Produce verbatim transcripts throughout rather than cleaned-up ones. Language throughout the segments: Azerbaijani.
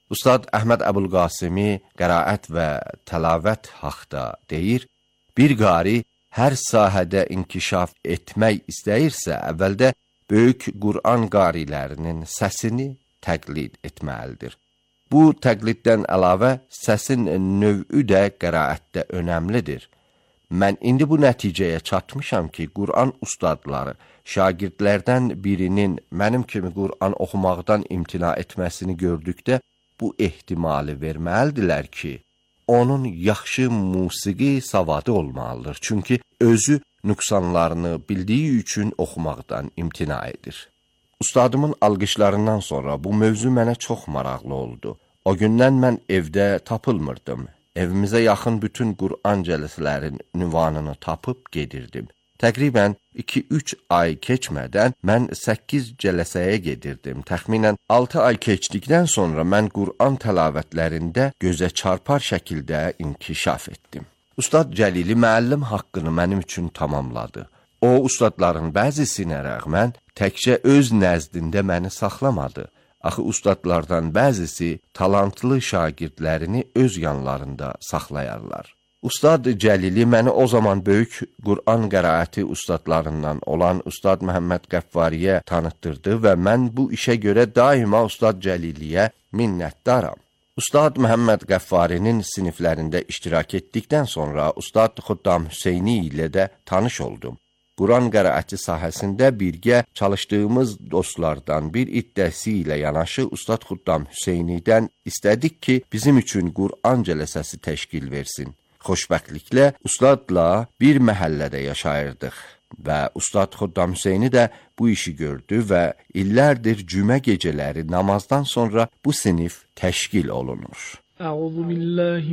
Ustad Əhməd Əbulqasimi qəraət və təlavət haqda deyir, bir qari hər sahədə inkişaf etmək istəyirsə, əvvəldə böyük Qur'an qarilərinin səsini təqlid etməlidir. Bu təqliddən əlavə səsin növü də qəraətdə önəmlidir. Mən indi bu nəticəyə çatmışam ki, Qur'an ustadları şagirdlərdən birinin mənim kimi Qur'an oxumaqdan imtina etməsini gördükdə bu ehtimali verməlidirlər ki, onun yaxşı musiqi savadı olmalıdır. Çünki özü nüqsanlarını bildiyi üçün oxumaqdan imtina edir. Ustadımın alqışlarından sonra bu mövzu mənə çox maraqlı oldu. O gündən mən evdə tapılmırdım. Evimizə yaxın bütün Qur'an cəlsələrin ünvanını tapıb gedirdim. Təqribən iki üç ay keçmədən mən səkkiz cələsəyə gedirdim. Təxminən altı ay keçdikdən sonra mən Qur'an təlavətlərində gözə çarpar şəkildə inkişaf etdim. Ustad Cəlili müəllim haqqını mənim üçün tamamladı. O, ustadların bəzisinə rəğmən təkcə öz nəzdində məni saxlamadı. Axı ustadlardan bəzisi talantlı şagirdlərini öz yanlarında saxlayarlar. Ustad Cəlili məni o zaman böyük Qur'an qəraəti ustadlarından olan Ustad Məhəmməd Qəffariyə tanıtdırdı və mən bu işə görə daima Ustad Cəliliyə minnətdaram. Ustad Məhəmməd Qəffarinin siniflərində iştirak etdikdən sonra Ustad Xuddam Hüseyni ilə də tanış oldum. Qur'an qəraəti sahəsində birgə çalışdığımız dostlardan bir iddəsi ilə yanaşı Ustad Xuddam Hüseynidən istədik ki, bizim üçün Qur'an cələsəsi təşkil versin. Xoşbəxtliklə Ustadla bir məhəllədə yaşayırdıq və Ustad Xuddam Hüseyni də bu işi gördü və illərdir cümə gecələri namazdan sonra bu sinif təşkil olunur. Əuzu billahi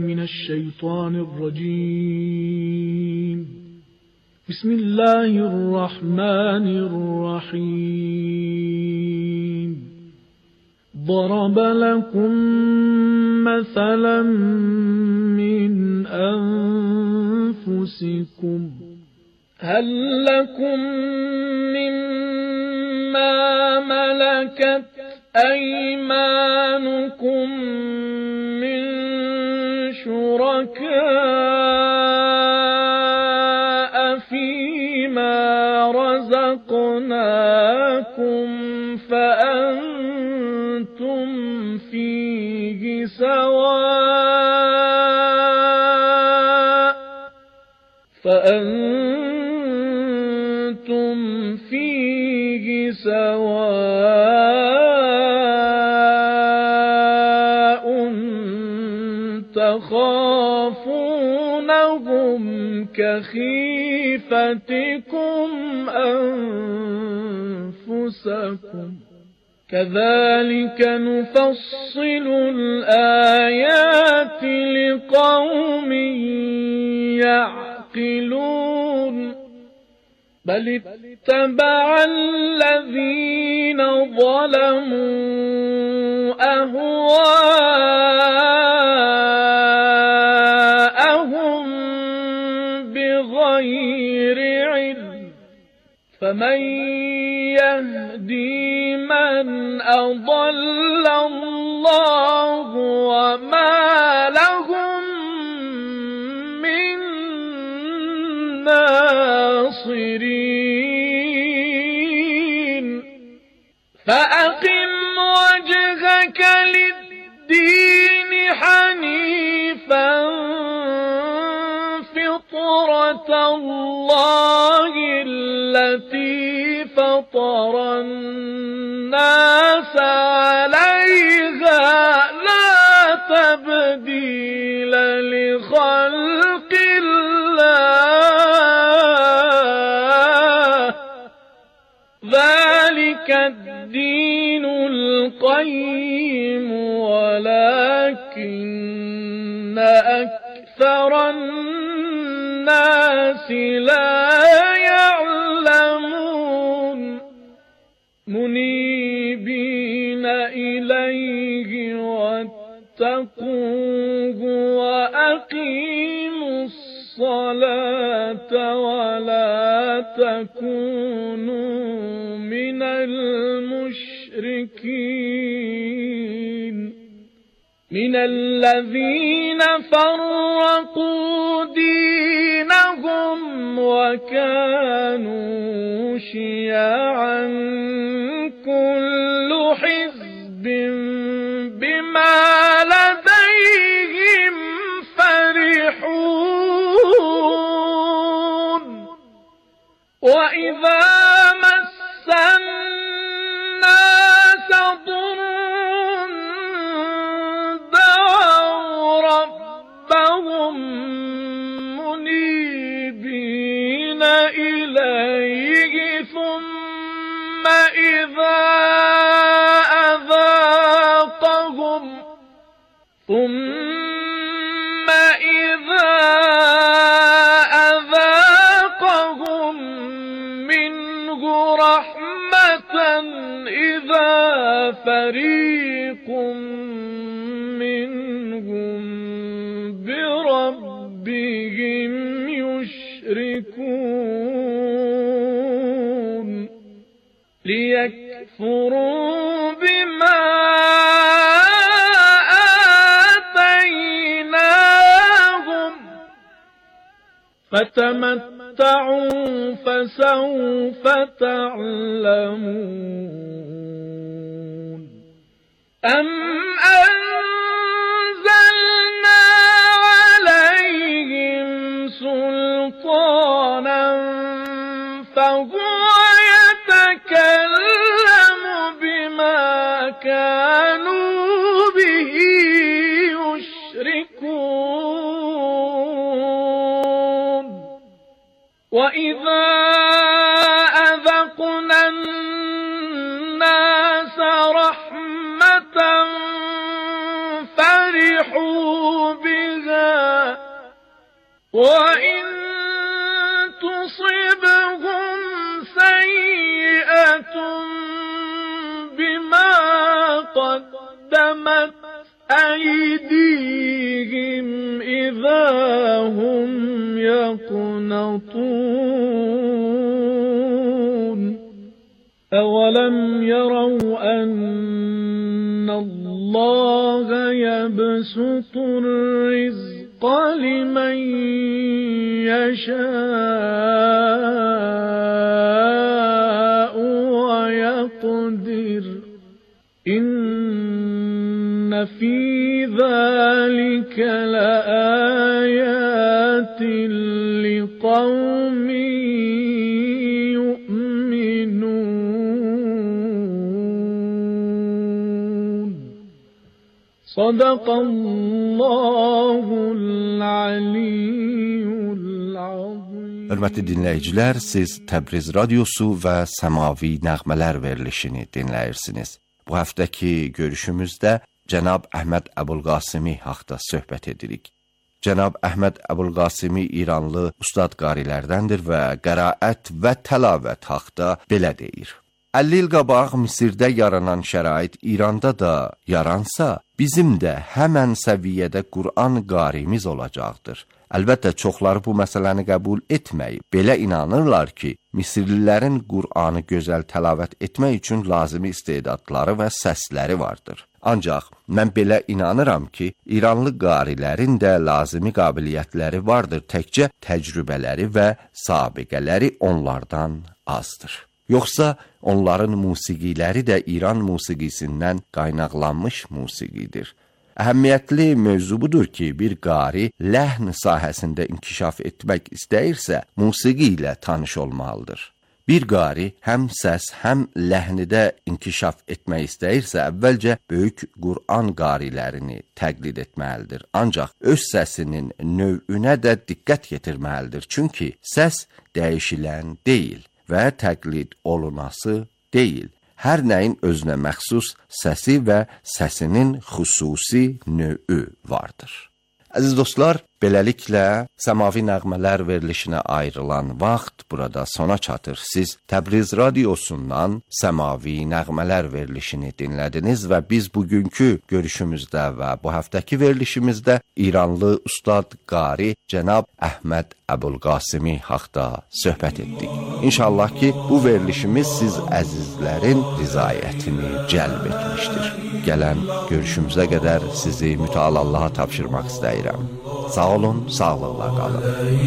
minəşşeytanirracim. Bismillahirrahmanirrahim. ضرب لكم مثلا من أنفسكم هل لكم مما ملكت أيمانكم من شركاء فيما رزقناكم فأنتم فيه سواء فأنتم فيه سواء تخافونهم كخيفتكم أنفسكم كذلك نفصل الآيات لقوم يعقلون بل اتبع الذين ظلموا أهواءهم بغير علم فمن يهدي من أضل الله وما لهم من ناصرين فأقم وجهك للدين حنيفا فطرة الله التي فطر الناس عليها لا تبديل لخلق الله ذلك الدين القيم ولكن أكثر الناس لا يعلمون منيبين إليه واتقوه وأقيموا الصلاة ولا تكونوا من المشركين من الذين فرقوا دينهم وكانوا شيعا كل حزب بما لديهم فرحون وإذا مس الناس ضر دعوا ربهم منيبين إليه ثم إذا أذاقهم ثم إذا أذاقهم منه رحمة إذا فريق منهم بربهم يشركون ليكفروا بما آتيناهم فتمتعوا فسوف تعلمون أم أنزلنا عليهم سلطانا فهو يتكلم بما كانوا به يشركون وإذا أذقنا الناس رحمة فرحوا بها وإن تصبهم سيئة بما قدمت أيديهم إذا هم يقنطون أولم يروا أن الله يبسط الرزق لمن يشاء ويقدر إن في ذلك لآيات لقوم يؤمنون صدق الله العلي العظيم. Hörmətli dinləyicilər, siz Təbriz Radiosu və Səmavi Nəğmələr verilişini dinləyirsiniz. Bu həftəki görüşümüzdə Cənab Əhməd Əbulqasimi haqda söhbət edirik. Cənab Əhməd Əbulqasimi İranlı ustad qarilərdəndir və qəraət və təlavət haqda belə deyir. əlli il qabaq Misirdə yaranan şərait İranda da yaransa, bizim də həmən səviyyədə Qur'an qarimiz olacaqdır. Əlbəttə, çoxları bu məsələni qəbul etməyib. Belə inanırlar ki, Misirlilərin Qur'anı gözəl təlavət etmək üçün lazımi istedadları və səsləri vardır. Ancaq mən belə inanıram ki, İranlı qarilərin də lazımi qabiliyyətləri vardır, təkcə təcrübələri və sabiqələri onlardan azdır. Yoxsa onların musiqiləri də İran musiqisindən qaynaqlanmış musiqidir. Əhəmiyyətli mövzu budur ki, bir qari ləhn sahəsində inkişaf etmək istəyirsə, musiqi ilə tanış olmalıdır. Bir qari həm səs, həm ləhnidə inkişaf etmək istəyirsə, əvvəlcə böyük Qur'an qarilərini təqlid etməlidir. Ancaq öz səsinin növünə də diqqət yetirməlidir. Çünki səs dəyişilən deyil və təqlid olunası deyil. Hər nəyin özünə məxsus səsi və səsinin xüsusi növü vardır. Əziz dostlar, Beləliklə, Səmavi Nəğmələr verilişinə ayrılan vaxt burada sona çatır. Siz Təbriz radiosundan Səmavi Nəğmələr verilişini dinlədiniz və biz bugünkü görüşümüzdə və bu həftəki verilişimizdə İranlı ustad qari cənab Əhməd Əbulqasimi haqda söhbət etdik. İnşallah ki, bu verilişimiz siz əzizlərin rizayətini cəlb etmişdir. Gələn görüşümüzə qədər sizi mütəal Allaha tapşırmaq istəyirəm. Sağ olun, sağlıqla qalın.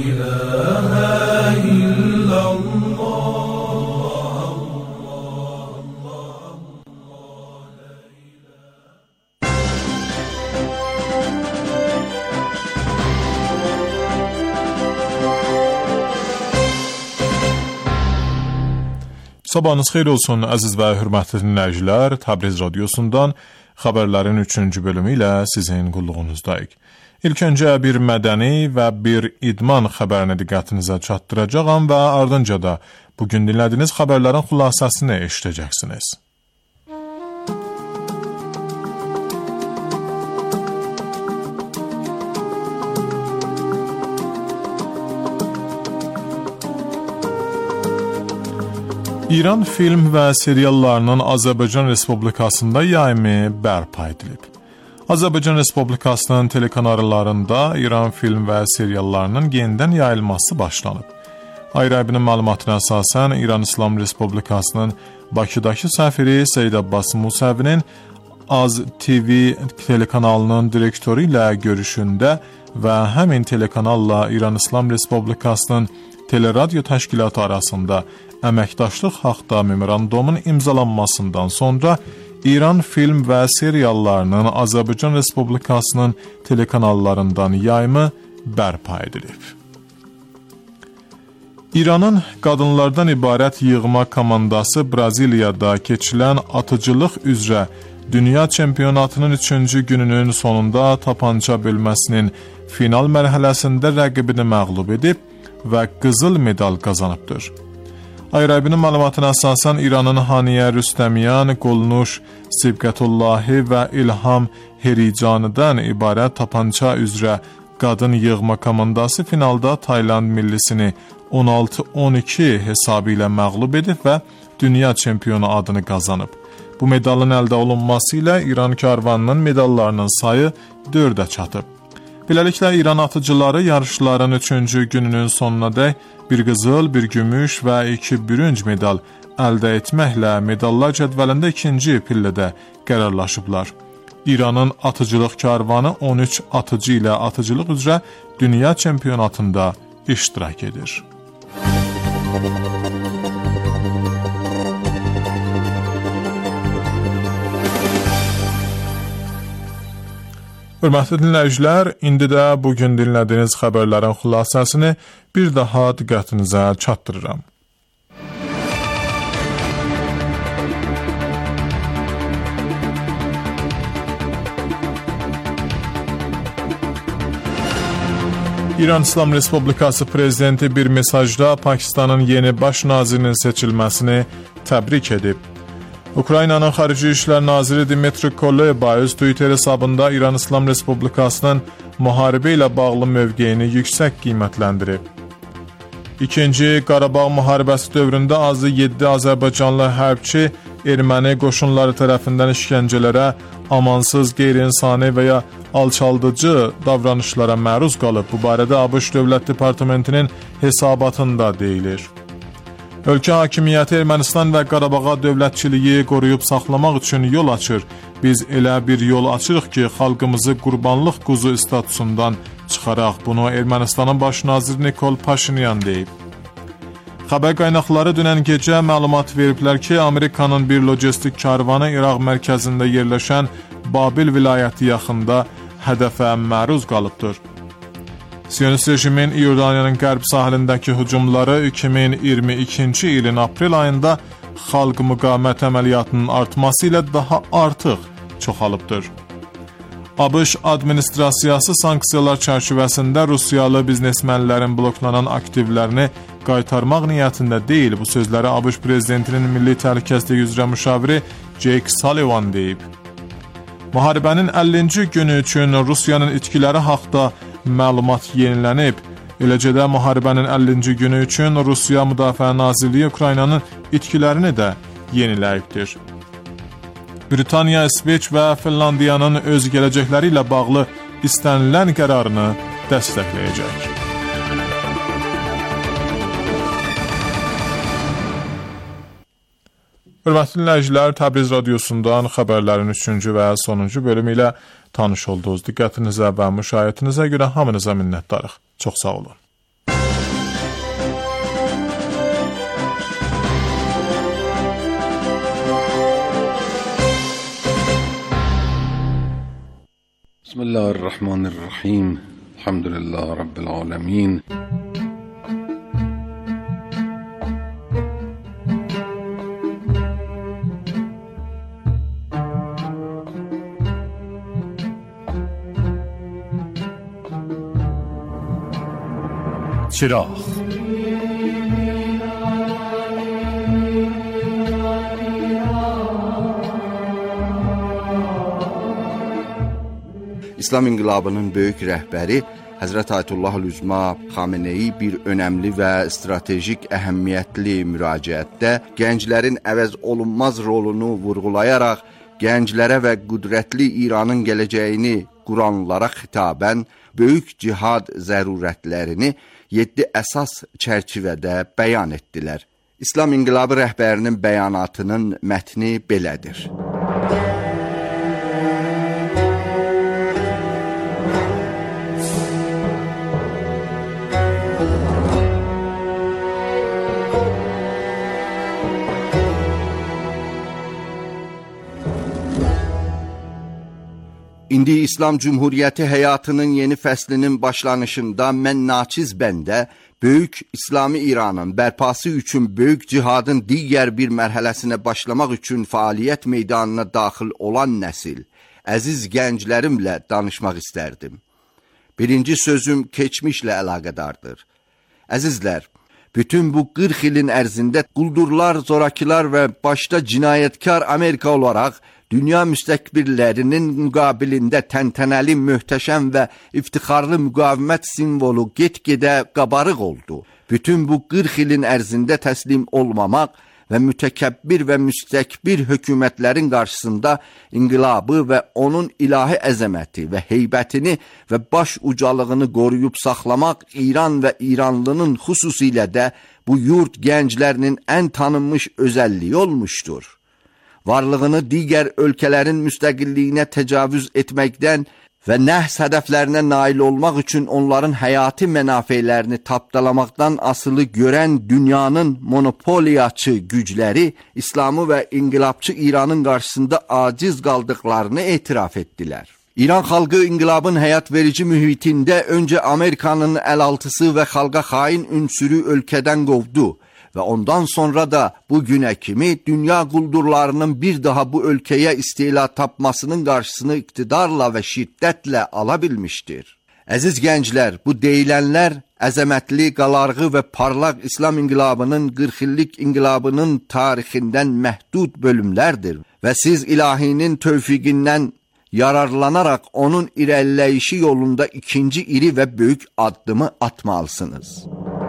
Sabahınız xeyir olsun, əziz və hörmətli dinləyicilər. Təbriz radiosundan xəbərlərin üçüncü bölümü ilə sizin qulluğunuzdayıq. İlk öncə bir mədəni və bir idman xəbərini diqqətinizə çatdıracağam və ardınca da bugün dinlədiyiniz xəbərlərin xülasəsini eşidəcəksiniz. İran film və seriallarının Azərbaycan Respublikasında yayımı bərpa edilib. Azərbaycan Respublikasının telekanallarında İran film və seriallarının yenidən yayılması başlanıb. Ayrı-ayrı məlumatına əsasən İran İslam Respublikasının Bakıdakı səfiri Seyyid Abbas Musəvinin Az T V telekanalının direktoru ilə görüşündə və həmin telekanalla İran İslam Respublikasının Teleradyo Təşkilatı arasında əməkdaşlıq haqda memorandumun imzalanmasından sonra İran film və seriallarının Azərbaycan Respublikasının telekanallarından yayımı bərpa edilib. İranın qadınlardan ibarət yığma komandası Braziliyada keçilən atıcılıq üzrə dünya çempionatının üçüncü gününün sonunda tapança bölməsinin final mərhələsində rəqibini məğlub edib və qızıl medal qazanıbdır. Ayrı-ayrı məlumatına əsasən İranın Haniyə Rüstəmiyan, Qolnuş Sibqətullahi və İlham Hericanidən ibarət tapança üzrə qadın yığma komandası finalda Tayland millisini on altı on iki hesabı ilə məğlub edib və dünya çempionu adını qazanıb. Bu medalın əldə olunması ilə İran karvanının medallarının sayı dördə çatıb. Beləliklə, İran atıcıları yarışların üçüncü gününün sonuna dək bir qızıl, bir gümüş və iki bürünc medal əldə etməklə medallar cədvəlində ikinci pillədə qərarlaşıblar. İranın atıcılıq karvanı on üç atıcı ilə atıcılıq üzrə dünya çempionatında iştirak edir. Hörmətli dinləyicilər, indi də bugün dinlədiyiniz xəbərlərin xülasəsini bir daha diqqətinizə çatdırıram. İran İslam Respublikası prezidenti bir mesajda Pakistanın yeni baş nazirinin seçilməsini təbrik edib. Ukraynanın Xarici İşlər Naziri Dmitri Kuleba öz Twitter hesabında İran İslam Respublikasının müharibə ilə bağlı mövqeyini yüksək qiymətləndirib. İkinci Qarabağ müharibəsi dövründə azı yeddi Azərbaycanlı hərbçi erməni qoşunları tərəfindən işgəncələrə, amansız, qeyri-insani və ya alçaldıcı davranışlara məruz qalıb. Bu barədə ABŞ Dövlət Departamentinin hesabatında deyilir. Ölkə hakimiyyəti Ermənistan və Qarabağa dövlətçiliyi qoruyub saxlamaq üçün yol açır. Biz elə bir yol açırıq ki, xalqımızı qurbanlıq quzu statusundan çıxaraq. Bunu Ermənistanın baş naziri Nikol Paşinyan deyib. Xəbər qaynaqları dünən gecə məlumat veriblər ki, Amerikanın bir logistik karvanı İraq mərkəzində yerləşən Babil vilayəti yaxında hədəfə məruz qalıbdır. Siyonist rejimin İordaniyanın qərb sahilindəki hücumları iki min iyirmi ikinci ilin aprel ayında xalq müqavimət əməliyyatının artması ilə daha artıq çoxalıbdır. ABŞ administrasiyası sanksiyalar çərçivəsində Rusiyalı biznesmenlərin bloklanan aktivlərini qaytarmaq niyyətində deyil. Bu sözləri ABŞ prezidentinin milli təhlükəsizlik üzrə müşaviri Jake Sullivan deyib. Müharibənin əllinci günü üçün Rusiyanın itkiləri haqda məlumat yenilənib. Eləcə də müharibənin əllinci günü üçün Rusiya Müdafiə Nazirliyi Ukraynanın itkilərini də yeniləyibdir. Britaniya, İsveç və Finlandiyanın öz gələcəkləri ilə bağlı istənilən qərarını dəstəkləyəcək. Hörmətli dinləyicilər, Təbriz radiosundan xəbərlərin üçüncü və sonuncu bölümü ilə tanış oldunuz. Diqqətinizə və müşahiyyətinizə görə hamınıza minnətdarıq. Çox sağ olun. Bismillahirrahmanirrahim. Elhamdülillah Rabbil alemin. چراغ İslam İnqilabının böyük rəhbəri Həzrət Ayətullah Üzma Xameneyi bir önəmli və stratejik əhəmiyyətli müraciətdə gənclərin əvəz olunmaz rolunu vurğulayaraq gənclərə və qüdrətli İranın gələcəyini quranlara xitabən böyük cihad zərurətlərini yeddi əsas çərçivədə bəyan etdilər. İslam İnqilabı rəhbərinin bəyanatının mətni belədir. İndi İslam Cumhuriyyəti həyatının yeni fəslinin başlanışında mən naçiz bəndə böyük İslami İranın bərpası üçün böyük cihadın digər bir mərhələsinə başlamaq üçün fəaliyyət meydanına daxil olan nəsil, əziz gənclərimlə danışmaq istərdim. Birinci sözüm keçmişlə əlaqədardır. Əzizlər, bütün bu qırx ilin ərzində quldurlar, zorakılar və başda cinayətkar Amerika olaraq dünya müstəkbirlərinin müqabilində təntənəli, möhtəşəm və iftixarlı müqavimət simvolu get-gedə qabarıq oldu. Bütün bu qırx ilin ərzində təslim olmamaq və mütəkəbbir və müstəkbir hökumətlərin qarşısında inqilabı və onun ilahi əzəməti və heybətini və baş ucalığını qoruyub saxlamaq İran və İranlının xüsusilə də bu yurt gənclərinin ən tanınmış özəlliyi olmuşdur. Varlığını digər ölkələrin müstəqilliyinə təcavüz etməkdən və nəhs hədəflərinə nail olmaq üçün onların həyati mənafeylərini tapdalamaqdan asılı görən dünyanın monopoliyaçı gücləri İslamı və inqilabçı İranın qarşısında aciz qaldıqlarını etiraf etdilər. İran xalqı inqilabın həyat verici mühitində öncə Amerikanın əlaltısı və xalqa xain ünsürü ölkədən qovdu və ondan sonra da bu günə kimi dünya quldurlarının bir daha bu ölkəyə istila tapmasının qarşısını iqtidarla və şiddətlə ala bilmişdir. Əziz gənclər, bu deyilənlər əzəmətli, qalarğı və parlaq İslam inqilabının qırx illik inqilabının tarixindən məhdud bölümlərdir və siz ilahinin tövfiqindən yararlanaraq onun irəliləyişi yolunda ikinci iri və böyük addımı atmalısınız.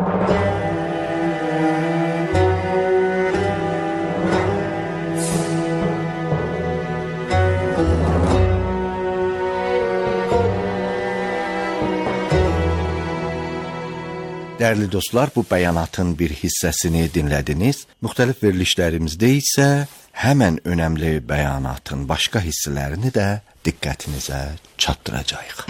Dəyərli dostlar, bu bəyanatın bir hissəsini dinlədiniz. Müxtəlif verilişlərimizdə isə həmən önəmli bəyanatın başqa hissələrini də diqqətinizə çatdıracağıq.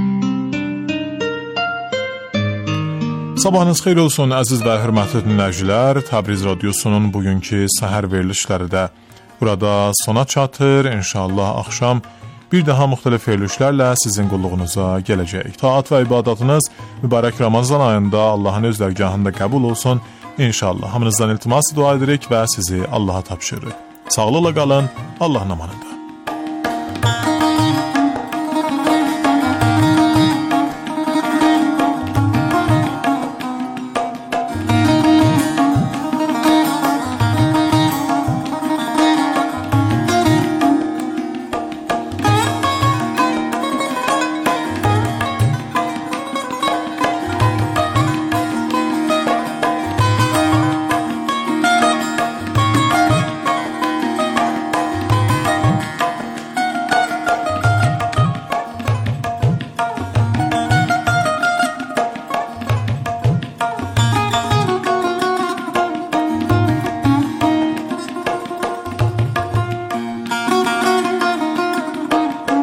Sabahınız xeyir olsun, əziz və hörmətli dinləyicilər. Təbriz radiosunun bugünkü səhər verilişləri də burada sona çatır. İnşallah axşam bir daha müxtəlif verilişlərlə sizin qulluğunuza gələcək. Taat və ibadətiniz mübarək Ramazan ayında Allahın öz dərgahında qəbul olsun. İnşallah hamınızdan iltimas dua edirik və sizi Allaha tapşırırıq. Sağlıqla qalın, Allahın amanında.